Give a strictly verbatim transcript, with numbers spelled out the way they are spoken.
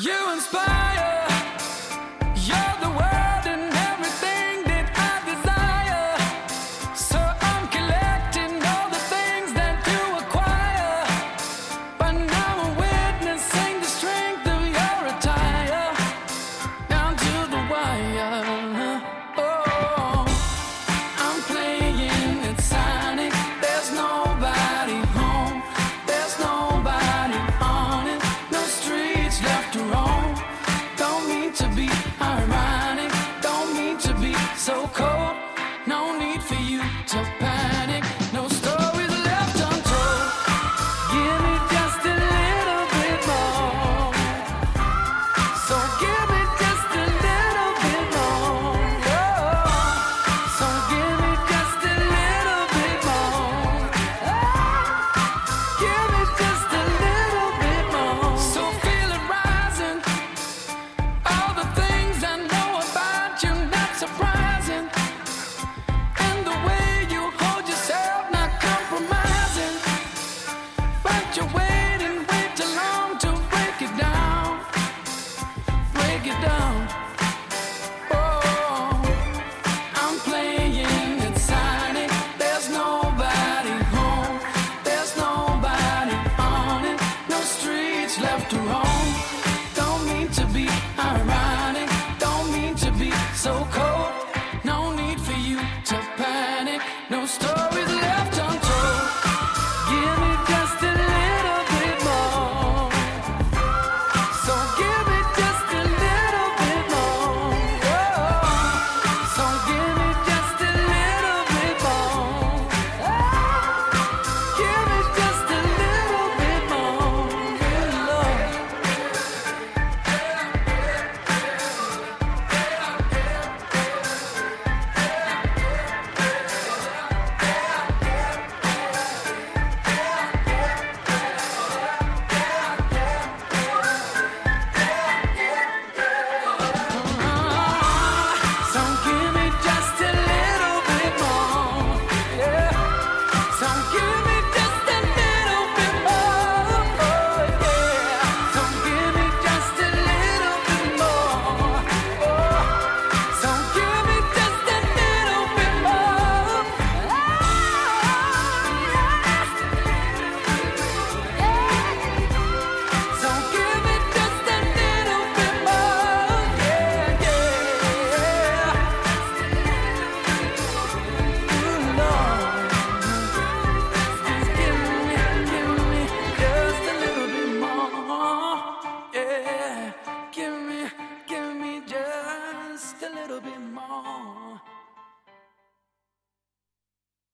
You inspire, you're the world and everything that I desire. So I'm collecting all the things that you acquire. But now I'm witnessing the strength of your attire, down to the wire. Oh, I'm playing it sonic. There's nobody home, there's nobody on it. No streets left to roam. Don't mean to be ironic, don't mean to be so cold. No need for you to panic, no stories left untold. Give me just a little bit more. So give me just a little bit more. Oh, so give me just a little bit more. Oh, give me just a little bit more. So feel it rising. All the things I know about you, not surprising. And the way you hold yourself, not compromising. But you wait and wait too long to break it down. Break it down. Oh, I'm playing it sonic. There's nobody home, there's nobody on it. No streets left to roam. Don't mean to be ironic, don't mean to be so cold. No need for you to panic, no stories left untold. Give me just a little bit more. So give me just a little bit more. Oh, so give me just a little bit more. Oh, give me just a little bit more. Good Lord. So give me just a little bit more. Yeah. So give me just a little bit more. Oh, yeah. So give me just a little bit more. Oh, so give me just a little bit more. So give me just a little bit more. Yeah, yeah. Good Lord. Just give me, give me just a little bit more. Yeah. Give me, give me just a little bit more.